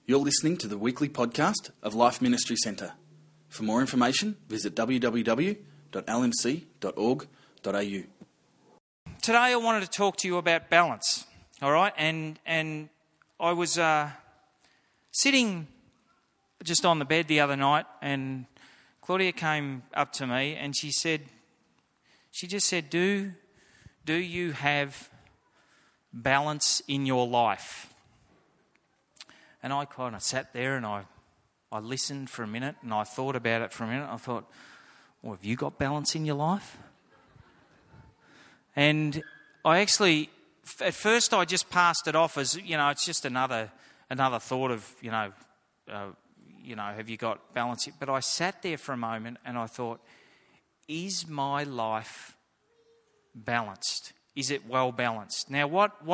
You're listening to the weekly podcast of Life Ministry Centre. For more information, visit www.lmc.org.au. Today I wanted to talk to you about balance, all right? And I was sitting just on the bed the other night, and Claudia came up to me and she just said, do you have balance in your life? And I kind of sat there and I listened for a minute and I thought about it for a minute. I thought, well, have you got balance in your life? And I actually, at first I just passed it off as, it's just another thought of, have you got balance? But I sat there for a moment and I thought, is my life balanced? Is it well balanced? Now,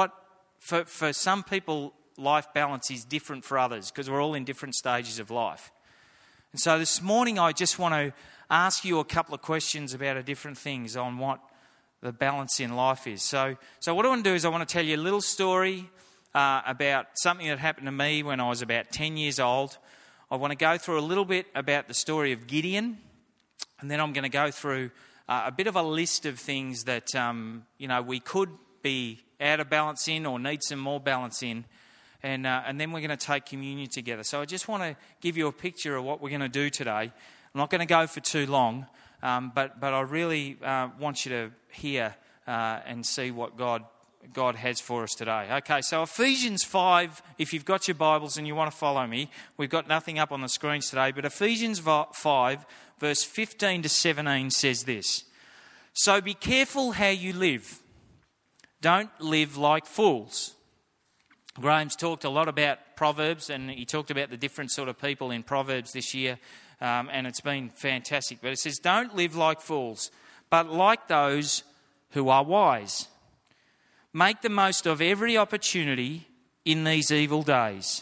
for some people, life balance is different for others because we're all in different stages of life. And so this morning I just want to ask you a couple of questions about different things on what the balance in life is. So what I want to do is I want to tell you a little story about something that happened to me when I was about 10 years old. I want to go through a little bit about the story of Gideon, and then I'm going to go through a bit of a list of things that we could be out of balance in or need some more balance in. And then we're going to take communion together. So I just want to give you a picture of what we're going to do today. I'm not going to go for too long, but I really want you to hear and see what God has for us today. Okay, so Ephesians 5, if you've got your Bibles and you want to follow me, we've got nothing up on the screens today, but Ephesians 5, verse 15 to 17 says this: "So be careful how you live. Don't live like fools." Graham's talked a lot about Proverbs, and he talked about the different sort of people in Proverbs this year, and it's been fantastic. But it says, "Don't live like fools, but like those who are wise. Make the most of every opportunity in these evil days.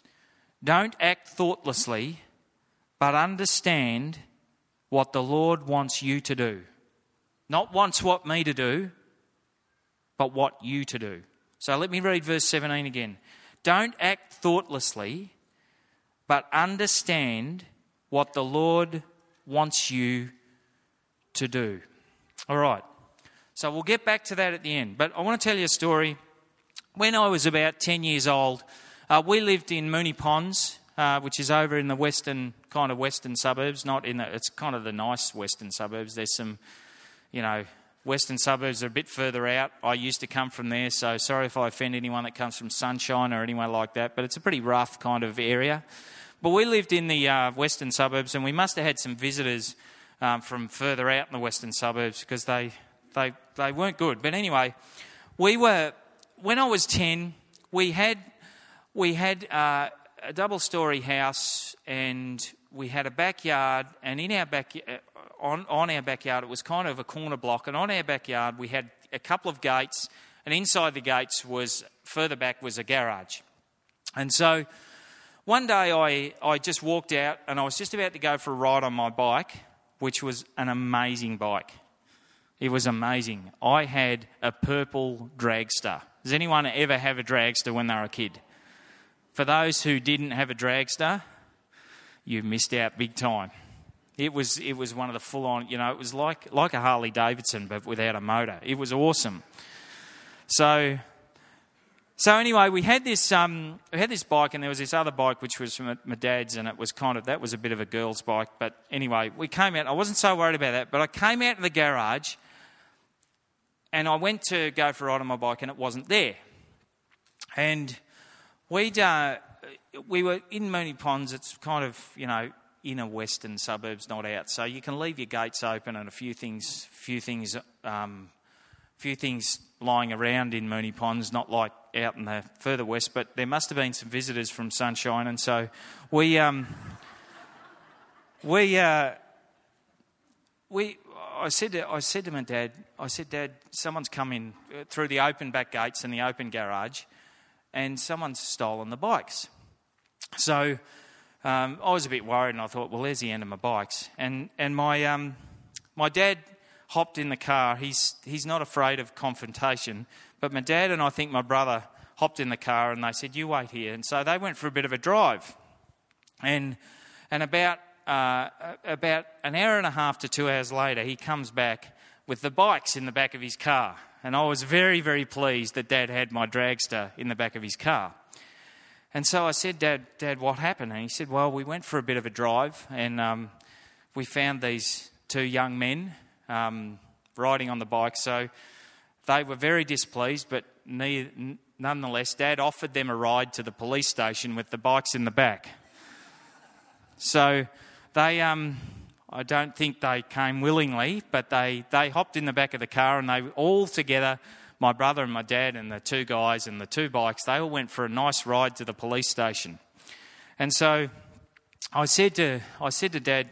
Don't act thoughtlessly, but understand what the Lord wants you to do." Not wants what me to do, but what you to do. So let me read verse 17 again. "Don't act thoughtlessly, but understand what the Lord wants you to do." All right. So we'll get back to that at the end. But I want to tell you a story. When I was about 10 years old, we lived in Moonee Ponds, which is over in the western suburbs. It's kind of the nice western suburbs. There's some, western suburbs are a bit further out. I used to come from there, so sorry if I offend anyone that comes from Sunshine or anywhere like that, but it's a pretty rough kind of area. But we lived in the western suburbs, and we must have had some visitors from further out in the western suburbs because they weren't good. But anyway, when I was 10, we had a double-storey house, and we had a backyard, and in our backyard, on our backyard, it was kind of a corner block, and on our backyard we had a couple of gates, and inside the gates further back was a garage. And so one day I just walked out, and I was just about to go for a ride on my bike, which was an amazing bike. It was amazing. I had a purple dragster. Does anyone ever have a dragster when they were a kid? For those who didn't have a dragster, you missed out big time. It was one of the full-on, it was like a Harley Davidson but without a motor. It was awesome. So anyway, we had this bike, and there was this other bike which was from my dad's, and it was that was a bit of a girl's bike. But anyway, we came out. I wasn't so worried about that, but I came out of the garage, and I went to go for a ride on my bike, and it wasn't there. And we were in Moonee Ponds. It's kind of inner western suburbs, not out, so you can leave your gates open and a few things lying around in Moonee Ponds, not like out in the further west. But there must have been some visitors from Sunshine, and so I said to my dad, "Dad, someone's come in through the open back gates and the open garage, and someone's stolen the bikes." So I was a bit worried, and I thought, well, there's the end of my bikes. And my dad hopped in the car. He's not afraid of confrontation, but my dad and I think my brother hopped in the car and they said, "You wait here." And so they went for a bit of a drive. And about an hour and a half to 2 hours later, he comes back with the bikes in the back of his car. And I was very, very pleased that Dad had my dragster in the back of his car. And so I said, Dad, what happened? And he said, "Well, we went for a bit of a drive and we found these two young men riding on the bike." So they were very displeased, but nonetheless, Dad offered them a ride to the police station with the bikes in the back. So they, I don't think they came willingly, but they hopped in the back of the car and they all together, my brother and my dad and the two guys and the two bikes, they all went for a nice ride to the police station. And so I said to Dad,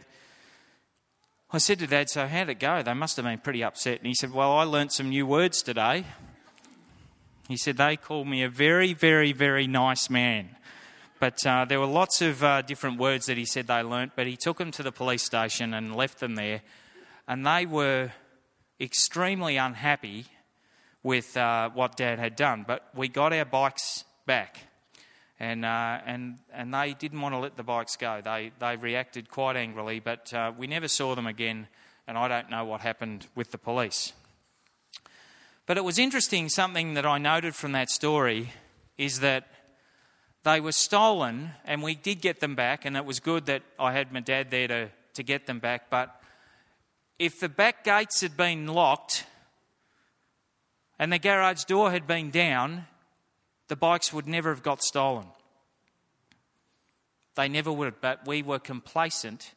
"So how'd it go? They must have been pretty upset." And he said, "Well, I learnt some new words today." He said, "They called me a very, very, very nice man." But there were lots of different words that he said they learnt, but he took them to the police station and left them there. And they were extremely unhappy with what Dad had done. But we got our bikes back. And they didn't want to let the bikes go. They reacted quite angrily, but we never saw them again, and I don't know what happened with the police. But it was interesting, something that I noted from that story is that they were stolen, and we did get them back, and it was good that I had my dad there to get them back. But if the back gates had been locked and the garage door had been down, the bikes would never have got stolen. They never would have, but we were complacent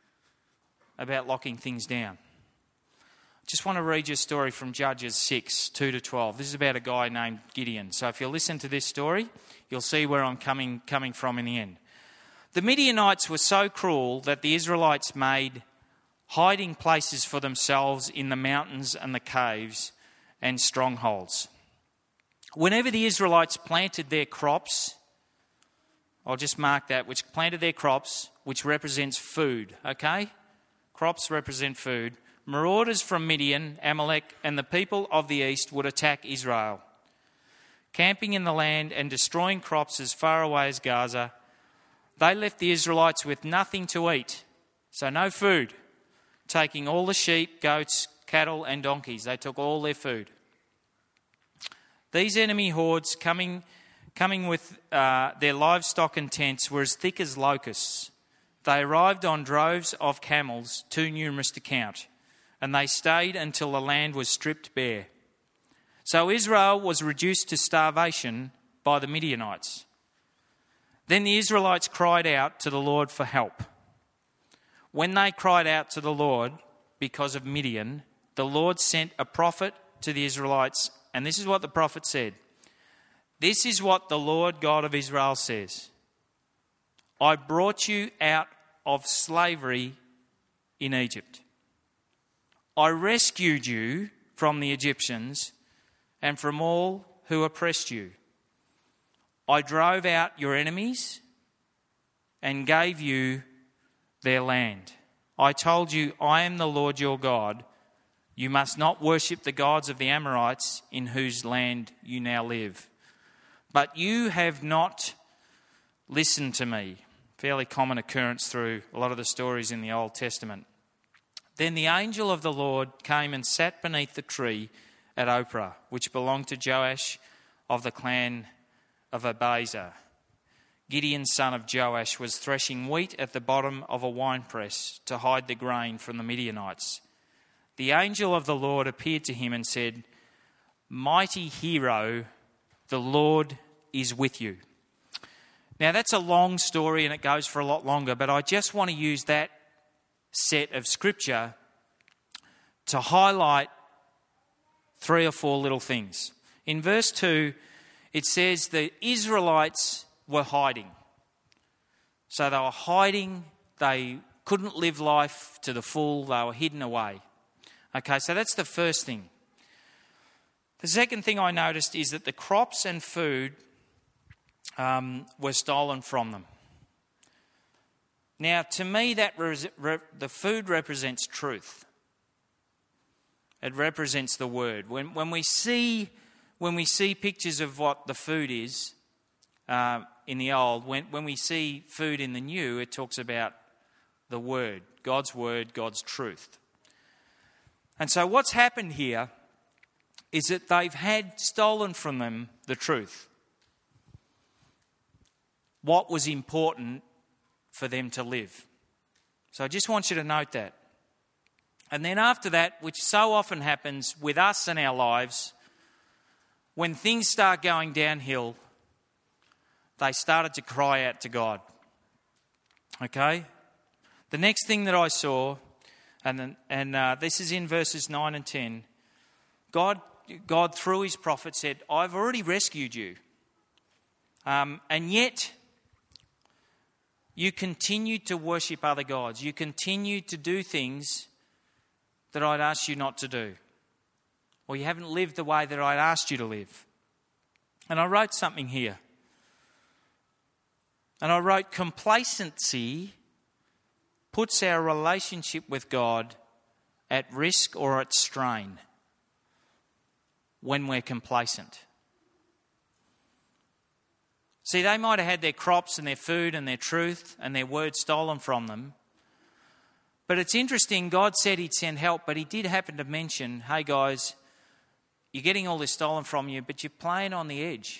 about locking things down. I just want to read you a story from Judges 6, 2-12. This is about a guy named Gideon. So if you listen to this story, you'll see where I'm coming from in the end. The Midianites were so cruel that the Israelites made hiding places for themselves in the mountains and the caves and strongholds. Whenever the Israelites planted their crops, I'll just mark that, which planted their crops, which represents food, okay? Crops represent food. Marauders from Midian, Amalek, and the people of the east would attack Israel, camping in the land and destroying crops as far away as Gaza. They left the Israelites with nothing to eat, so no food, taking all the sheep, goats, cattle, and donkeys. They took all their food. These enemy hordes coming with their livestock and tents were as thick as locusts. They arrived on droves of camels, too numerous to count, and they stayed until the land was stripped bare. So Israel was reduced to starvation by the Midianites. Then the Israelites cried out to the Lord for help. When they cried out to the Lord because of Midian, the Lord sent a prophet to the Israelites, and this is what the prophet said. "This is what the Lord God of Israel says. I brought you out of slavery in Egypt. I rescued you from the Egyptians and from all who oppressed you. I drove out your enemies and gave you their land. I told you, I am the Lord your God. You must not worship the gods of the Amorites in whose land you now live. But you have not listened to me." Fairly common occurrence through a lot of the stories in the Old Testament. "Then the angel of the Lord came and sat beneath the tree at Ophrah, which belonged to Joash of the clan of Abiezer. Gideon, son of Joash, was threshing wheat at the bottom of a winepress to hide the grain from the Midianites. The angel of the Lord appeared to him and said, 'Mighty hero, the Lord is with you.'" Now that's a long story and it goes for a lot longer, but I just want to use that set of scripture to highlight 3 or 4 little things. In verse 2, it says the Israelites were hiding. So they were hiding, they couldn't live life to the full, they were hidden away. Okay, so that's the first thing. The second thing I noticed is that the crops and food were stolen from them. Now, to me, the food represents truth. It represents the word. When we see when we see pictures of what the food is in the old, when we see food in the new, it talks about the Word, God's truth. And so what's happened here is that they've had stolen from them the truth. What was important for them to live. So I just want you to note that. And then after that, which so often happens with us and our lives, when things start going downhill, they started to cry out to God. Okay? The next thing that I saw, and this is in verses 9 and 10, God through his prophet said, I've already rescued you. And yet, you continue to worship other gods. You continue to do things that I'd asked you not to do. Or you haven't lived the way that I'd asked you to live. And I wrote something here. And I wrote, complacency puts our relationship with God at risk or at strain when we're complacent. See, they might have had their crops and their food and their truth and their word stolen from them. But it's interesting, God said he'd send help, but he did happen to mention, hey guys, you're getting all this stolen from you, but you're playing on the edge.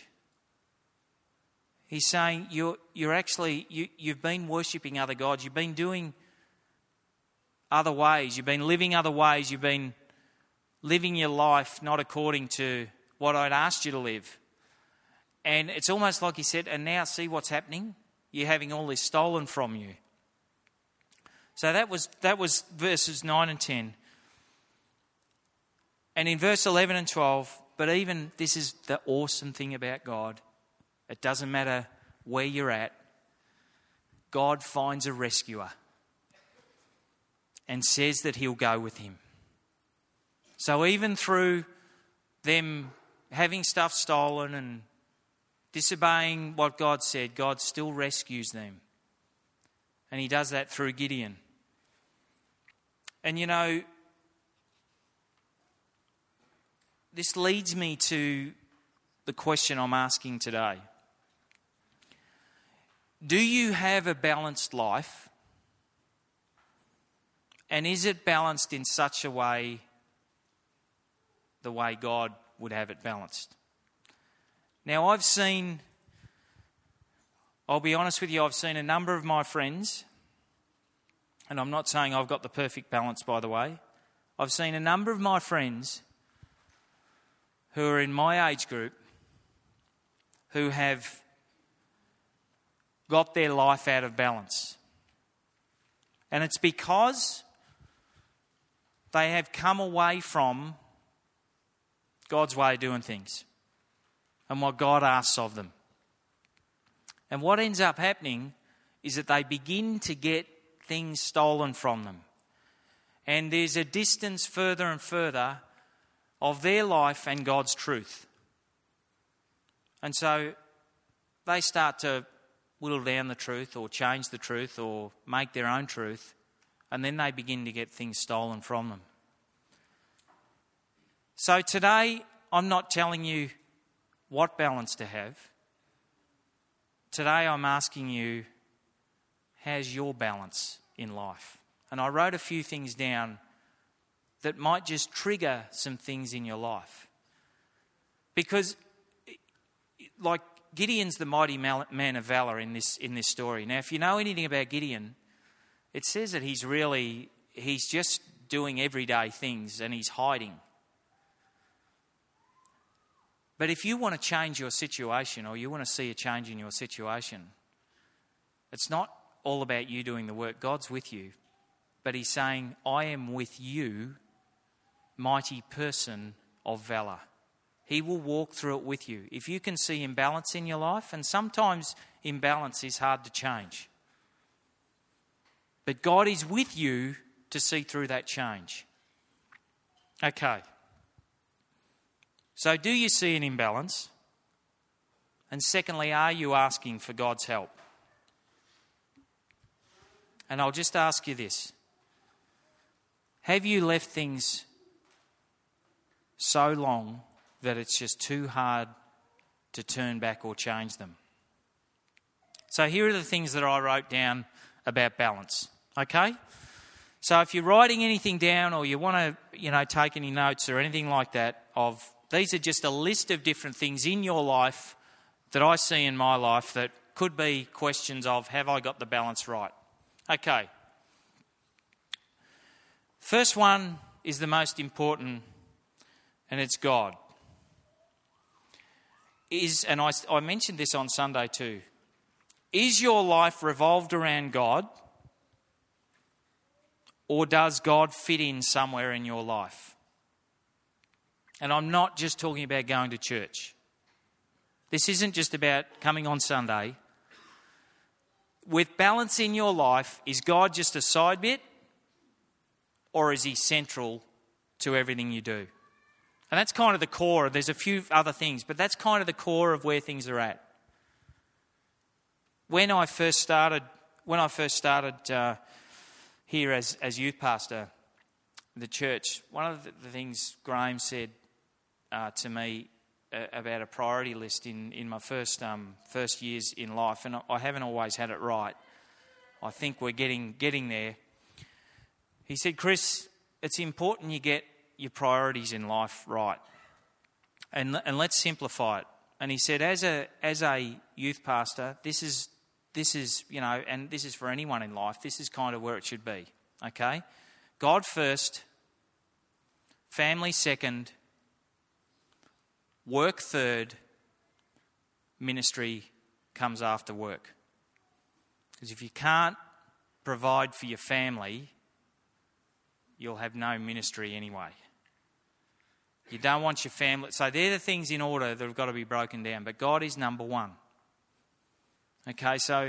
He's saying you've been worshipping other gods. You've been doing other ways. You've been living other ways. You've been living your life not according to what I'd asked you to live. And it's almost like he said, and now see what's happening? You're having all this stolen from you. So that was verses 9 and 10. And in verse 11 and 12, but even this is the awesome thing about God. It doesn't matter where you're at. God finds a rescuer and says that he'll go with him. So even through them having stuff stolen and disobeying what God said, God still rescues them. And he does that through Gideon. And you know, this leads me to the question I'm asking today. Do you have a balanced life? And is it balanced in such a way, the way God would have it balanced? Now I'll be honest with you, I've seen a number of my friends, and I'm not saying I've got the perfect balance, by the way. I've seen a number of my friends who are in my age group who have got their life out of balance. And it's because they have come away from God's way of doing things and what God asks of them. And what ends up happening is that they begin to get things stolen from them. And there's a distance further and further of their life and God's truth. And so they start to whittle down the truth or change the truth or make their own truth, and then they begin to get things stolen from them. So today, I'm not telling you what balance to have. Today, I'm asking you, how's your balance in life? And I wrote a few things down that might just trigger some things in your life. Because, like, Gideon's the mighty man of valour in this story. Now, if you know anything about Gideon, it says that he's just doing everyday things and he's hiding. But if you want to change your situation or you want to see a change in your situation, it's not all about you doing the work. God's with you. But he's saying, I am with you, mighty person of valour. He will walk through it with you. If you can see imbalance in your life, and sometimes imbalance is hard to change. But God is with you to see through that change. Okay. So do you see an imbalance? And secondly, are you asking for God's help? And I'll just ask you this. Have you left things so long that it's just too hard to turn back or change them. So here are the things that I wrote down about balance, okay? So if you're writing anything down or you want to, take any notes or anything like that, these are just a list of different things in your life that I see in my life that could be questions of, have I got the balance right? Okay. First one is the most important, and it's God. And I mentioned this on Sunday too. Is your life revolved around God, or does God fit in somewhere in your life? And I'm not just talking about going to church. This isn't just about coming on Sunday. With balance in your life, is God just a side bit, or is he central to everything you do? And that's kind of the core. There's a few other things, but that's kind of the core of where things are at. When I first started here as youth pastor, the church, one of the things Graham said to me about a priority list in my first years in life, and I haven't always had it right. I think we're getting there. He said, Chris, it's important you get your priorities in life right, and let's simplify it. And he said, as a youth pastor, this is and this is for anyone in life. This is kind of where it should be. Okay, God first, family second, work third, ministry comes after work. Because if you can't provide for your family, you'll have no ministry anyway. You don't want your family. So they're the things in order that have got to be broken down. But God is number one. Okay, so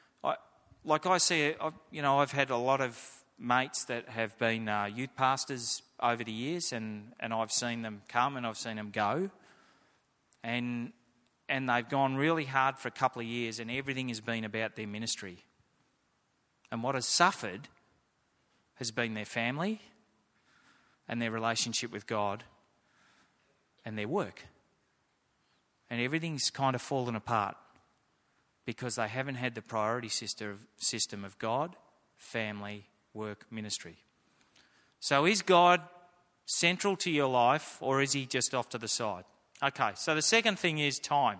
I've had a lot of mates that have been youth pastors over the years, and I've seen them come and I've seen them go. And they've gone really hard for a couple of years, and everything has been about their ministry. And what has suffered has been their family and their relationship with God and their work. And everything's kind of fallen apart because they haven't had the priority system of God, family, work, ministry. So is God central to your life, or is he just off to the side? Okay, so the second thing is time.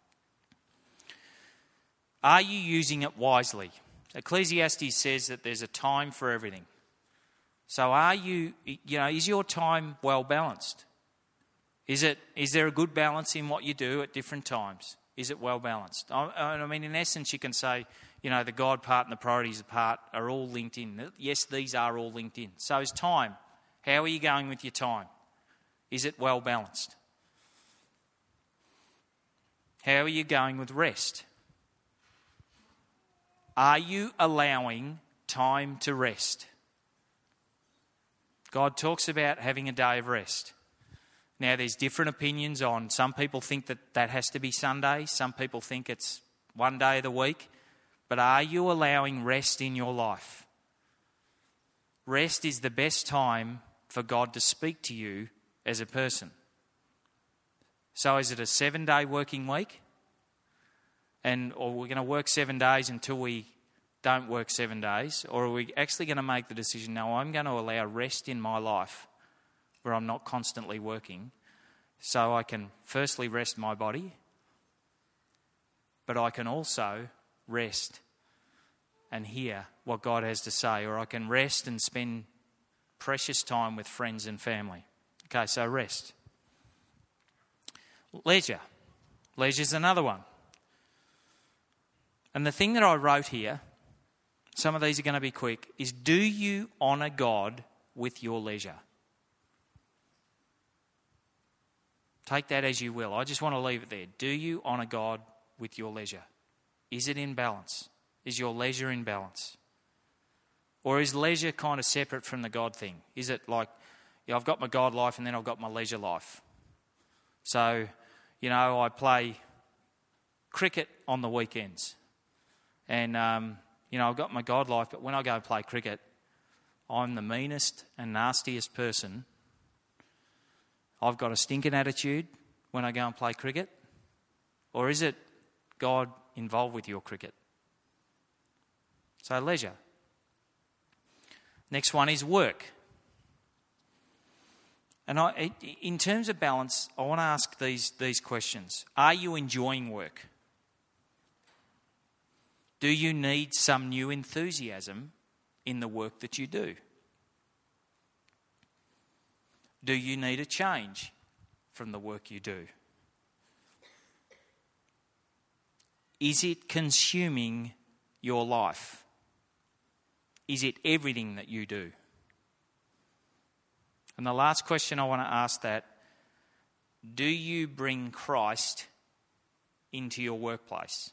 Are you using it wisely? Ecclesiastes says that there's a time for everything. So is your time well balanced? Is there a good balance in what you do at different times? Is it well balanced? I mean, in essence, you can say, the God part and the priorities part are all linked in. Yes, these are all linked in. So is time. How are you going with your time? Is it well balanced? How are you going with rest? Are you allowing time to rest? God talks about having a day of rest. Now, there's different opinions on, some people think that has to be Sunday. Some people think it's one day of the week. But are you allowing rest in your life? Rest is the best time for God to speak to you as a person. So is it a 7-day working week? Or we're going to work 7 days until we don't work 7 days? Or are we actually going to make the decision, no, I'm going to allow rest in my life where I'm not constantly working, so I can firstly rest my body, but I can also rest and hear what God has to say, or I can rest and spend precious time with friends and family. Okay, so rest. Leisure. Leisure's another one. And the thing that I wrote here, some of these are going to be quick, is do you honour God with your leisure? Take that as you will. I just want to leave it there. Do you honour God with your leisure? Is it in balance? Is your leisure in balance? Or is leisure kind of separate from the God thing? Is it like, I've got my God life and then I've got my leisure life? So, I play cricket on the weekends. And, I've got my God life, but when I go and play cricket, I'm the meanest and nastiest person. I've got a stinking attitude. when I go and play cricket? Or is it God involved with your cricket? So leisure. Next one is work. And in terms of balance, I want to ask these questions. Are you enjoying work? Do you need some new enthusiasm in the work that you do? Do you need a change from the work you do? Is it consuming your life? Is it everything that you do? And the last question I want to ask that, do you bring Christ into your workplace?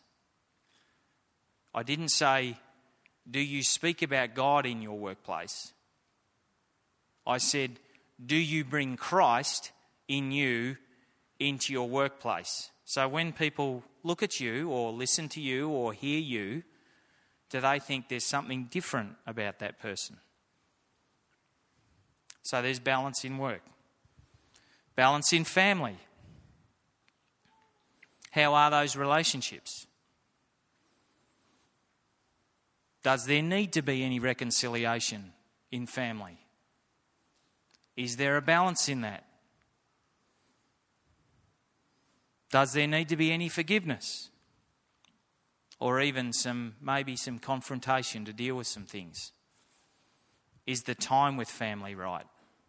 I didn't say, do you speak about God in your workplace? I said, do you bring Christ in you into your workplace? So when people look at you or listen to you or hear you, do they think there's something different about that person? So there's balance in work. Balance in family. How are those relationships? Does there need to be any reconciliation in family? Is there a balance in that? Does there need to be any forgiveness? Or even maybe some confrontation to deal with some things? Is the time with family right?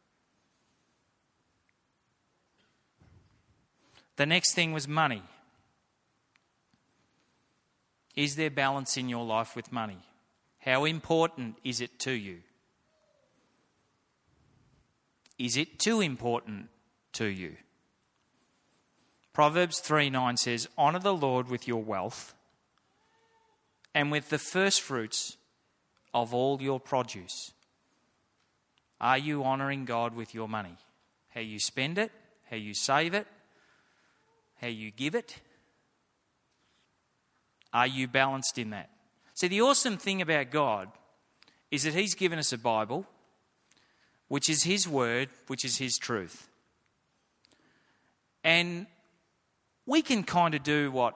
The next thing was money. Is there balance in your life with money? How important is it to you? Is it too important to you? Proverbs 3:9 says, "Honour the Lord with your wealth and with the first fruits of all your produce." Are you honouring God with your money? How you spend it, how you save it, how you give it? Are you balanced in that? See, the awesome thing about God is that He's given us a Bible, which is His word, which is His truth. And we can kind of do what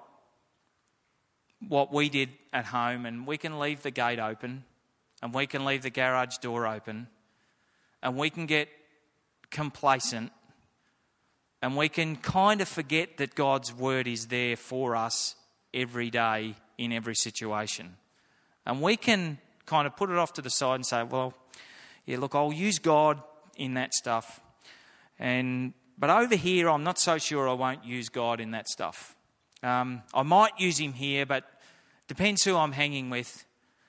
we did at home, and we can leave the gate open, and we can leave the garage door open, and we can get complacent, and we can kind of forget that God's word is there for us every day in every situation. And we can kind of put it off to the side and say, well, yeah, look, I'll use God in that stuff. But over here, I'm not so sure I won't use God in that stuff. I might use Him here, but depends who I'm hanging with.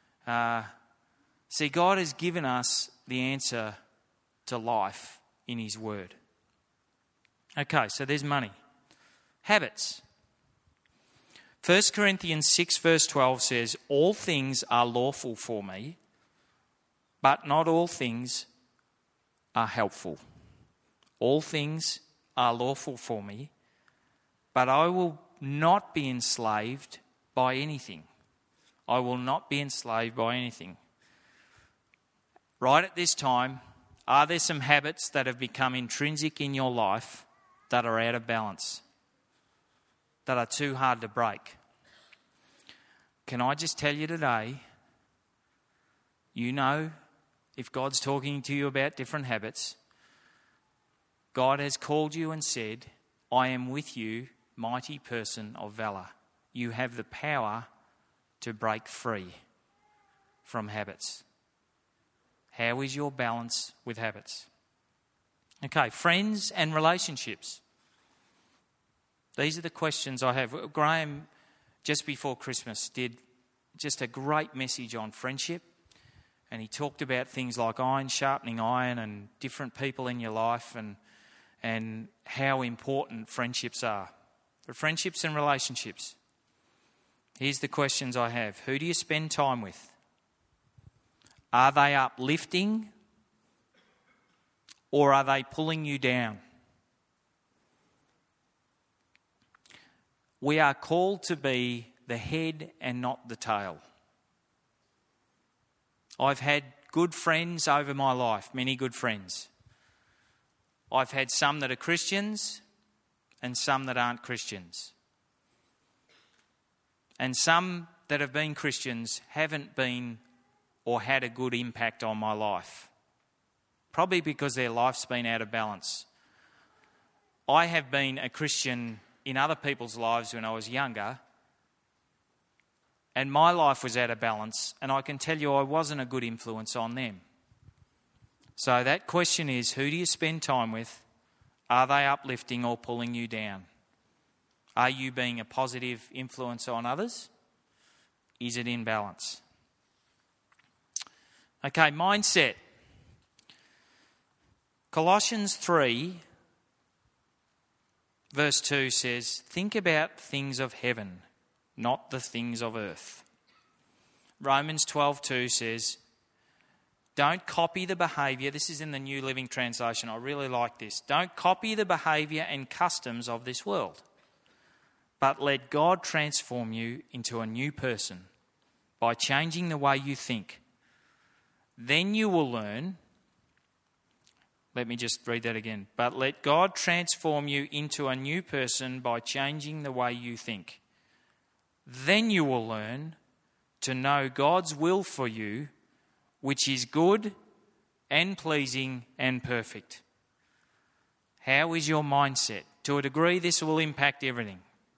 See, God has given us the answer to life in His word. Okay, so there's money. Habits. 1 Corinthians 6 verse 12 says, "All things are lawful for me, but not all things are helpful. All things are lawful for me, but I will not be enslaved by anything." I will not be enslaved by anything. Right at this time, are there some habits that have become intrinsic in your life that are out of balance, that are too hard to break? Can I just tell you today, you know, if God's talking to you about different habits, God has called you and said, "I am with you, mighty person of valour." You have the power to break free from habits. How is your balance with habits? Okay, friends and relationships. These are the questions I have. Graham, just before Christmas, did just a great message on friendship. And he talked about things like iron sharpening iron and different people in your life and how important friendships are. But friendships and relationships. Here's the questions I have. Who do you spend time with? Are they uplifting or are they pulling you down? We are called to be the head and not the tail. I've had good friends over my life, many good friends. I've had some that are Christians and some that aren't Christians. And some that have been Christians haven't been or had a good impact on my life. Probably because their life's been out of balance. I have been a Christian in other people's lives when I was younger, and my life was out of balance, and I can tell you I wasn't a good influence on them. So that question is, who do you spend time with? Are they uplifting or pulling you down? Are you being a positive influence on others? Is it in balance? Okay, mindset. Colossians 3, verse 2 says, think about things of heaven, not the things of earth. Romans 12:2 says, don't copy the behaviour. This is in the New Living Translation. I really like this. Don't copy the behaviour and customs of this world, but let God transform you into a new person by changing the way you think. Then you will learn. Let me just read that again. But let God transform you into a new person by changing the way you think. Then you will learn to know God's will for you, which is good and pleasing and perfect. How is your mindset? To a degree, this will impact everything.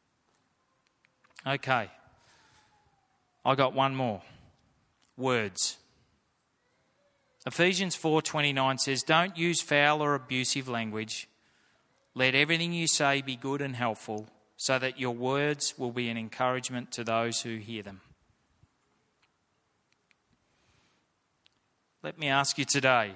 Okay. I got one more. Words. Ephesians 4:29 says, don't use foul or abusive language. Let everything you say be good and helpful, so that your words will be an encouragement to those who hear them. Let me ask you today,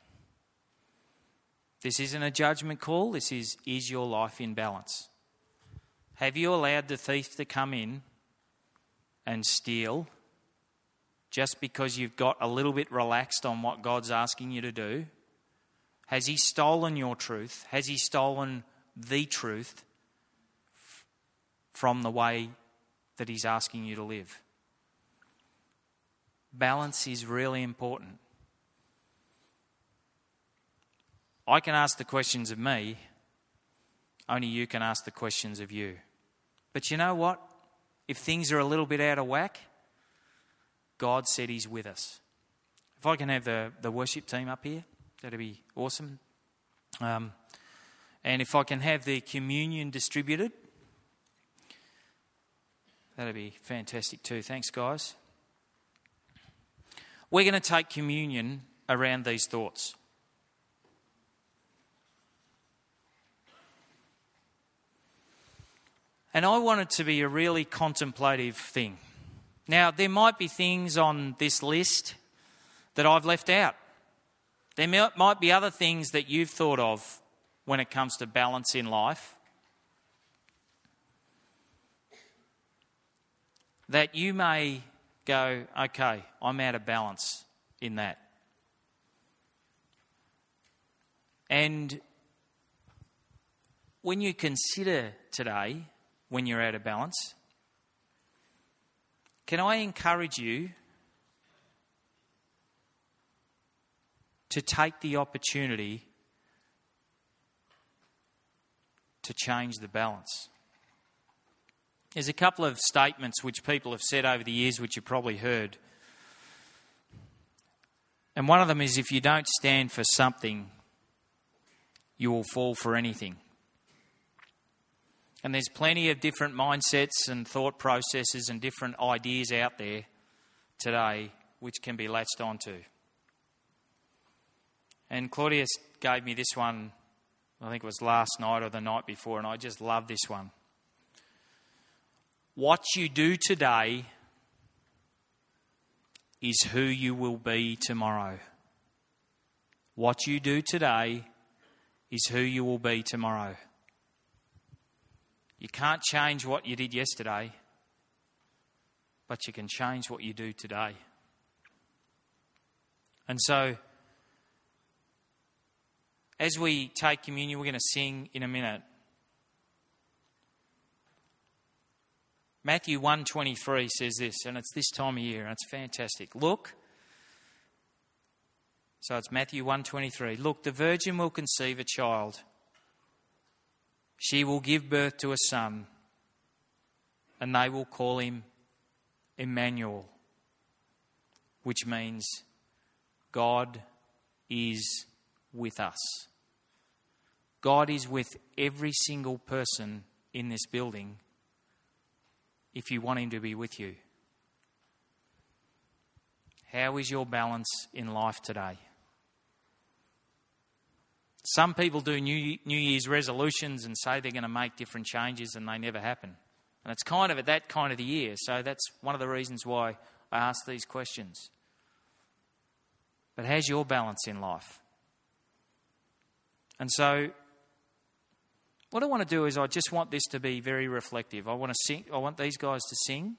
this isn't a judgment call, this is your life in balance? Have you allowed the thief to come in and steal just because you've got a little bit relaxed on what God's asking you to do? Has he stolen your truth? Has he stolen the truth from the way that he's asking you to live? Balance is really important. I can ask the questions of me, only you can ask the questions of you. But you know what? If things are a little bit out of whack, God said he's with us. If I can have the worship team up here, that'd be awesome. And if I can have the communion distributed, that'd be fantastic too. Thanks, guys. We're going to take communion around these thoughts. And I want it to be a really contemplative thing. Now, there might be things on this list that I've left out. There might be other things that you've thought of when it comes to balance in life that you may go, okay, I'm out of balance in that. And when you consider today, when you're out of balance, can I encourage you to take the opportunity to change the balance? There's a couple of statements which people have said over the years which you've probably heard. And one of them is, if you don't stand for something, you will fall for anything. And there's plenty of different mindsets and thought processes and different ideas out there today which can be latched onto. And Claudius gave me this one, I think it was last night or the night before, and I just love this one. What you do today is who you will be tomorrow. What you do today is who you will be tomorrow. You can't change what you did yesterday, but you can change what you do today. And so, as we take communion, we're going to sing in a minute. Matthew 1:23 says this, and it's this time of year, and it's fantastic. Look, so it's Matthew 1:23. Look, the virgin will conceive a child She will give birth to a son, and they will call him Emmanuel, which means God is with us. God is with every single person in this building if you want him to be with you. How is your balance in life today? Some people do New Year's resolutions and say they're going to make different changes and they never happen. And it's kind of at that kind of the year. So that's one of the reasons why I ask these questions. But how's your balance in life? And so what I want to do is I just want this to be very reflective. I want to sing. I want these guys to sing.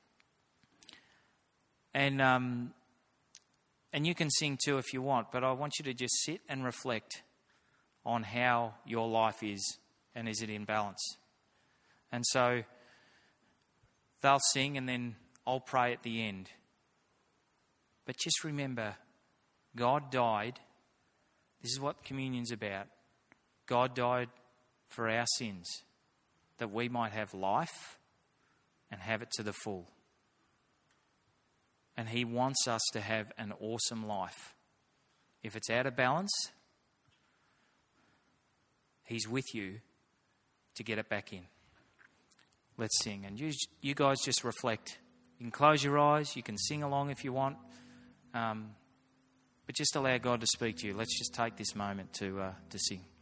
And you can sing too if you want, but I want you to just sit and reflect on how your life is and is it in balance. And so they'll sing and then I'll pray at the end. But just remember, God died. This is what communion's about. God died for our sins, that we might have life and have it to the full. And he wants us to have an awesome life. If it's out of balance, he's with you to get it back in. Let's sing. And you guys just reflect. You can close your eyes. You can sing along if you want. But just allow God to speak to you. Let's just take this moment to sing.